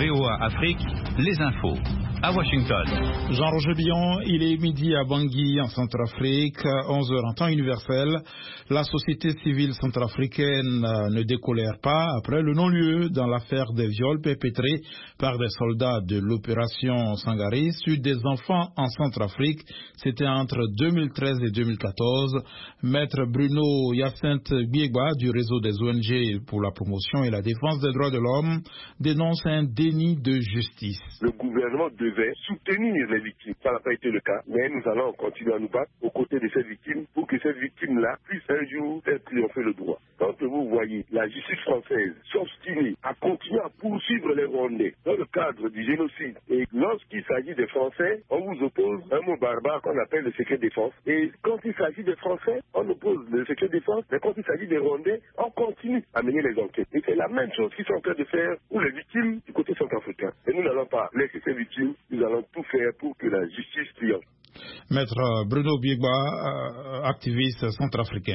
VOA Afrique, les infos. À Washington. Jean-Roger Billon, il est midi à Bangui, en Centrafrique, 11h en temps universel. La société civile centrafricaine ne décolère pas après le non-lieu dans l'affaire des viols perpétrés par des soldats de l'opération Sangaris sur des enfants en Centrafrique. C'était entre 2013 et 2014. Maître Bruno Hyacinthe Biegba du réseau des ONG pour la promotion et la défense des droits de l'homme dénonce un déni de justice. Le gouvernement devait soutenir les victimes. Ça n'a pas été le cas, mais nous allons continuer à nous battre aux côtés de ces victimes pour que ces victimes-là puissent un jour faire triompher le droit. Quand vous voyez la justice française s'obstiner à continuer à poursuivre les Rwandais dans le cadre du génocide, et lorsqu'il s'agit des Français, on vous oppose un mot barbare qu'on appelle le secret défense. Et quand il s'agit des Français, on oppose le secret défense, mais quand il s'agit des Rwandais, on continue à mener les enquêtes. Et c'est la même chose qu'ils sont en train de faire pour les victimes du côté centrafricain. Et nous n'allons pas laisser ces victimes, nous allons tout faire pour que la justice triomphe. Maître Bruno Biegba, activiste centrafricain.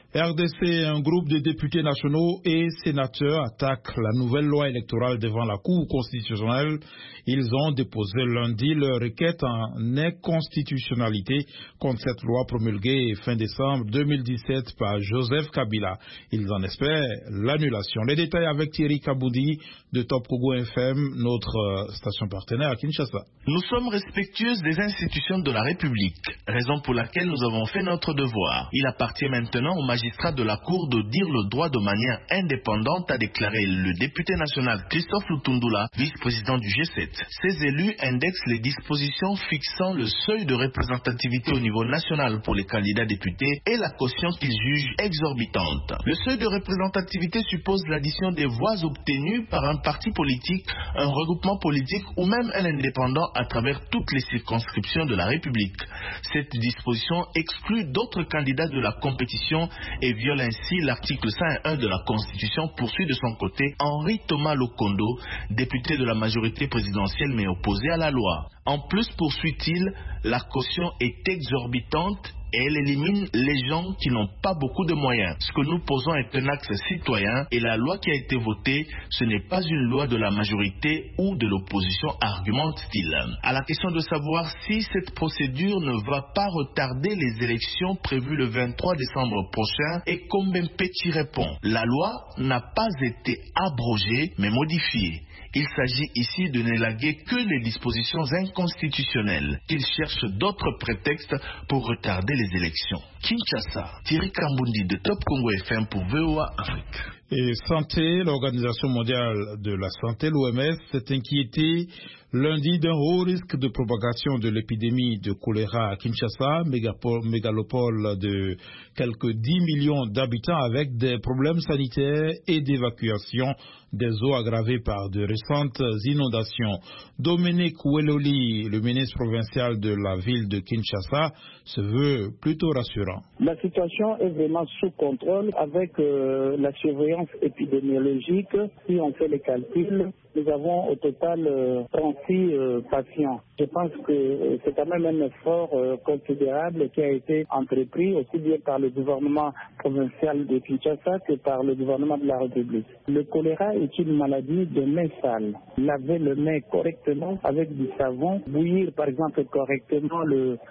RDC, un groupe de députés nationaux et sénateurs attaque la nouvelle loi électorale devant la Cour constitutionnelle. Ils ont déposé lundi leur requête en inconstitutionnalité contre cette loi promulguée fin décembre 2017 par Joseph Kabila. Ils en espèrent l'annulation. Les détails avec Thierry Kaboudi de Top Congo FM, notre station partenaire à Kinshasa. Nous sommes respectueux des institutions de la République, raison pour laquelle nous avons fait notre devoir. Il appartient maintenant aux magistrats de la Cour de dire le droit de manière indépendante, a déclaré le député national Christophe Lutundula, vice-président du G7. Ces élus indexent les dispositions fixant le seuil de représentativité au niveau national pour les candidats députés et la caution qu'ils jugent exorbitante. Le seuil de représentativité suppose l'addition des voix obtenues par un parti politique, un regroupement politique ou même un indépendant à travers toutes les circonscriptions de la République. Cette disposition exclut d'autres candidats de la compétition et viole ainsi l'article 101 de la Constitution, poursuit de son côté Henri Thomas Lokondo, député de la majorité présidentielle mais opposé à la loi. En plus, poursuit-il, la caution est exorbitante et elle élimine les gens qui n'ont pas beaucoup de moyens. Ce que nous posons est un axe citoyen et la loi qui a été votée, ce n'est pas une loi de la majorité ou de l'opposition, argumente-t-il. À la question de savoir si cette procédure ne va pas retarder les élections prévues le 23 décembre prochain, et Kombempeti répond: la loi n'a pas été abrogée mais modifiée. Il s'agit ici de n'élaguer que les dispositions inconstitutionnelles. Il cherche d'autres prétextes pour retarder les élections. Kinshasa, Thierry Kambundi de Top Congo FM pour VOA Afrique. Et santé, l'Organisation mondiale de la santé, l'OMS, s'est inquiétée lundi d'un haut risque de propagation de l'épidémie de choléra à Kinshasa, mégalopole de quelques 10 millions d'habitants avec des problèmes sanitaires et d'évacuation des eaux aggravées par de récentes inondations. Dominique Weloli, le ministre provincial de la ville de Kinshasa, se veut plutôt rassurant. La situation est vraiment sous contrôle avec la surveillance épidémiologique. Si on fait les calculs, nous avons au total 36 patients. Je pense que c'est quand même un effort considérable qui a été entrepris aussi bien par le gouvernement provincial de Kinshasa que par le gouvernement de la République. Le choléra est une maladie de main sale. Laver le nez correctement avec du savon, bouillir par exemple correctement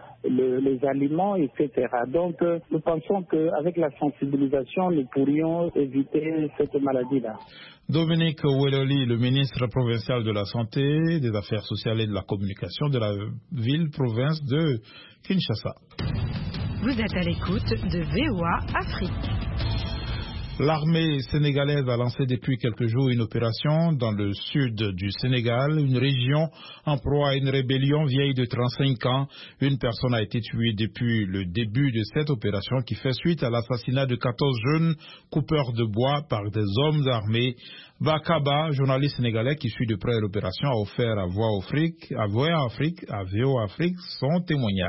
les aliments, etc. Donc, nous pensons qu'avec la sensibilisation, nous pourrions éviter cette maladie-là. Dominique Weloli, le ministre provincial de la Santé, des Affaires sociales et de la Communication de la ville-province de Kinshasa. Vous êtes à l'écoute de VOA Afrique. L'armée sénégalaise a lancé depuis quelques jours une opération dans le sud du Sénégal, une région en proie à une rébellion vieille de 35 ans. Une personne a été tuée depuis le début de cette opération qui fait suite à l'assassinat de 14 jeunes coupeurs de bois par des hommes armés. Bakaba, journaliste sénégalais qui suit de près l'opération, a offert à VOA Afrique son témoignage.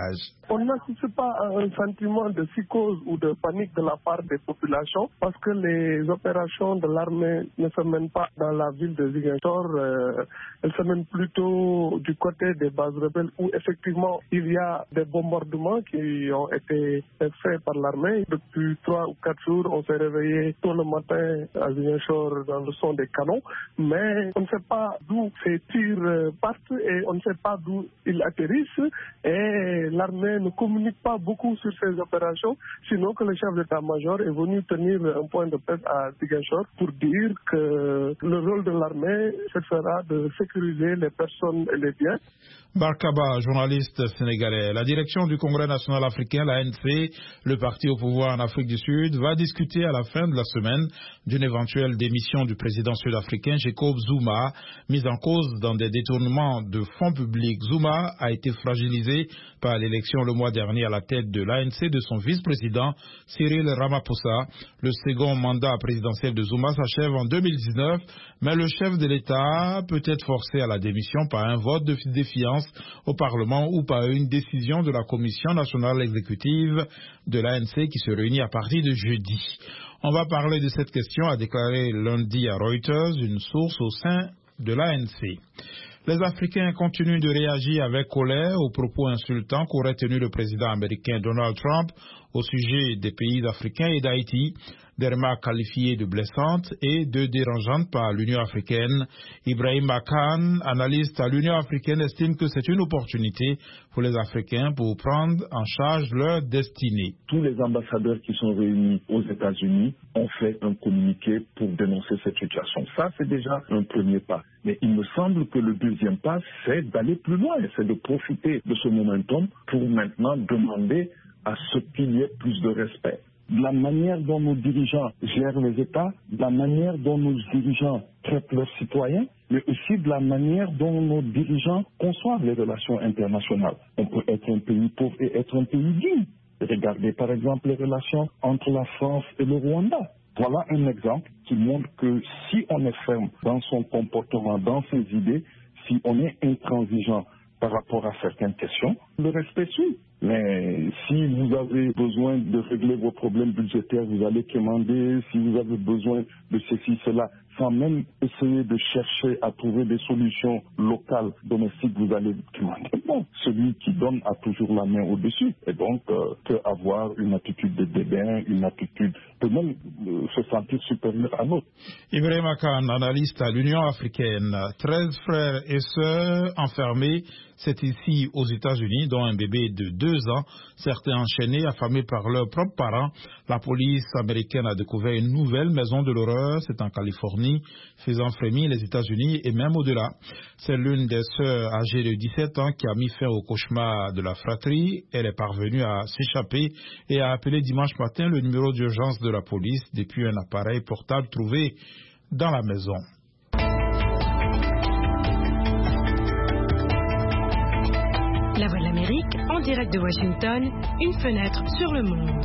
on n'assiste pas à un sentiment de psychose ou de panique de la part des populations parce que les opérations de l'armée ne se mènent pas dans la ville de Ziguinchor, elles se mènent plutôt du côté des bases rebelles où effectivement il y a des bombardements qui ont été faits par l'armée. Depuis 3 ou 4 jours, on s'est réveillé tôt le matin à Ziguinchor dans le son des canons, mais on ne sait pas d'où ces tirs partent et on ne sait pas d'où ils atterrissent et l'armée ne communique pas beaucoup sur ces opérations, sinon que le chef d'état-major est venu tenir un point de presse à Ziguinchor pour dire que le rôle de l'armée, ce sera de sécuriser les personnes et les biens. Barkaba, journaliste sénégalais. La direction du Congrès national africain, l'ANC, le parti au pouvoir en Afrique du Sud, va discuter à la fin de la semaine d'une éventuelle démission du président sud-africain Jacob Zuma, mis en cause dans des détournements de fonds publics. Zuma a été fragilisé par l'élection le mois dernier à la tête de l'ANC de son vice-président Cyril Ramaphosa. Le second mandat présidentiel de Zuma s'achève en 2019, mais le chef de l'État peut être forcé à la démission par un vote de défiance au Parlement ou par une décision de la Commission nationale exécutive de l'ANC qui se réunit à partir de jeudi. On va parler de cette question, a déclaré lundi à Reuters une source au sein de l'ANC. Les Africains continuent de réagir avec colère aux propos insultants qu'aurait tenu le président américain Donald Trump au sujet des pays africains et d'Haïti, des remarques qualifiées de blessantes et de dérangeantes par l'Union africaine. Ibrahim Khan, analyste à l'Union africaine, estime que c'est une opportunité pour les Africains pour prendre en charge leur destinée. Tous les ambassadeurs qui sont réunis aux États-Unis ont fait un communiqué pour dénoncer cette situation. Ça, c'est déjà un premier pas. Mais il me semble que le deuxième pas, c'est d'aller plus loin, c'est de profiter de ce momentum pour maintenant demander à ce qu'il y ait plus de respect. De la manière dont nos dirigeants gèrent les États, de la manière dont nos dirigeants traitent leurs citoyens, mais aussi de la manière dont nos dirigeants conçoivent les relations internationales. On peut être un pays pauvre et être un pays digne. Regardez par exemple les relations entre la France et le Rwanda. Voilà un exemple qui montre que si on est ferme dans son comportement, dans ses idées, si on est intransigeant par rapport à certaines questions, le respect suit. Mais si vous avez besoin de régler vos problèmes budgétaires, vous allez quémander. Si vous avez besoin de ceci, cela, sans même essayer de chercher à trouver des solutions locales, domestiques, vous allez quémander. Bon, celui qui donne a toujours la main au-dessus. Et donc, peut avoir une attitude de dédain, une attitude, peut même se sentir supérieur à l'autre. Ibrahim Khan, analyste à l'Union africaine. 13 frères et sœurs enfermés. C'est ici aux États-Unis, dont un bébé de 2 ans, certains enchaînés, affamés par leurs propres parents. La police américaine a découvert une nouvelle maison de l'horreur, c'est en Californie, faisant frémir les États-Unis et même au-delà. C'est l'une des sœurs âgées de 17 ans qui a mis fin au cauchemar de la fratrie. Elle est parvenue à s'échapper et a appelé dimanche matin le numéro d'urgence de la police depuis un appareil portable trouvé dans la maison. La Voix de l'Amérique, en direct de Washington, une fenêtre sur le monde.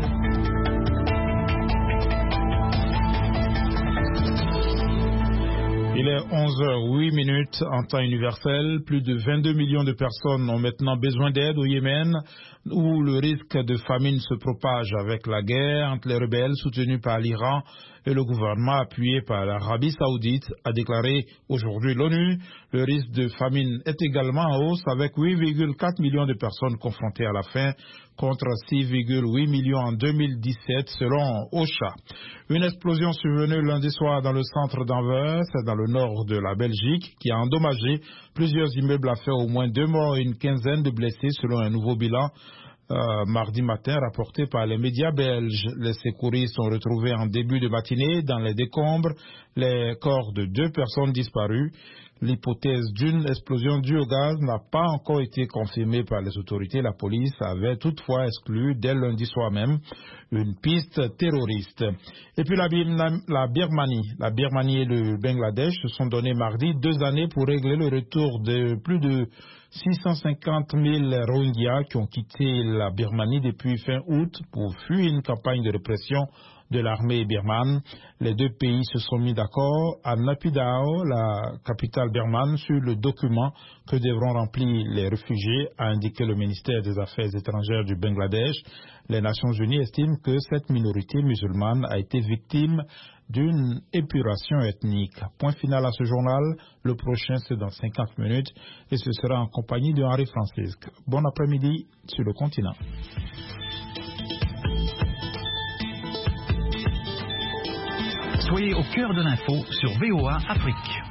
Il est 11h08 en temps universel. Plus de 22 millions de personnes ont maintenant besoin d'aide au Yémen, où le risque de famine se propage avec la guerre entre les rebelles soutenus par l'Iran et le gouvernement appuyé par l'Arabie Saoudite, a déclaré aujourd'hui l'ONU. Le risque de famine est également en hausse avec 8,4 millions de personnes confrontées à la faim contre 6,8 millions en 2017 selon OCHA. Une explosion survenue lundi soir dans le centre d'Anvers, dans le nord de la Belgique, qui a endommagé plusieurs immeubles, a fait au moins 2 morts et une quinzaine de blessés selon un nouveau bilan mardi matin rapporté par les médias belges. Les secouristes sont retrouvés en début de matinée dans les décombres les corps de 2 personnes disparues. L'hypothèse d'une explosion due au gaz n'a pas encore été confirmée par les autorités. La police avait toutefois exclu dès lundi soir même une piste terroriste. Et puis la Birmanie et le Bangladesh se sont donné mardi 2 années pour régler le retour de plus de 650 000 Rohingyas qui ont quitté la Birmanie depuis fin août pour fuir une campagne de répression de l'armée birmane. Les deux pays se sont mis d'accord à Naypyidaw, la capitale birmane, sur le document que devront remplir les réfugiés, a indiqué le ministère des Affaires étrangères du Bangladesh. Les Nations Unies estiment que cette minorité musulmane a été victime d'une épuration ethnique. Point final à ce journal. Le prochain, c'est dans 50 minutes et ce sera en compagnie de Henri Francisque. Bon après-midi sur le continent. Soyez au cœur de l'info sur VOA Afrique.